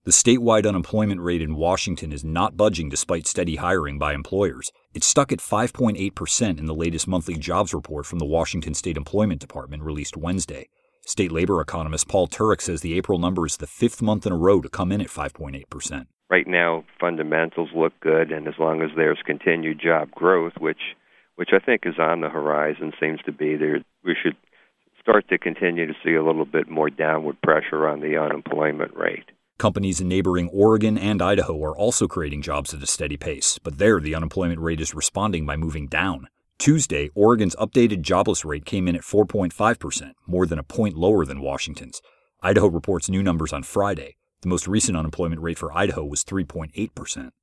The statewide unemployment rate in Washington is not budging despite steady hiring by employers. It's stuck at 5.8% in the latest monthly jobs report from the Washington State Employment Department released Wednesday. State labor economist Paul Turek says the April number is the fifth month in a row to come in at 5.8%. Right now, fundamentals look good, and as long as there's continued job growth, which I think is on the horizon, seems to be there, we should start to continue to see a little bit more downward pressure on the unemployment rate. Companies in neighboring Oregon and Idaho are also creating jobs at a steady pace, but there the unemployment rate is responding by moving down. Tuesday, Oregon's updated jobless rate came in at 4.5%, more than a point lower than Washington's. Idaho reports new numbers on Friday. The most recent unemployment rate for Idaho was 3.8%.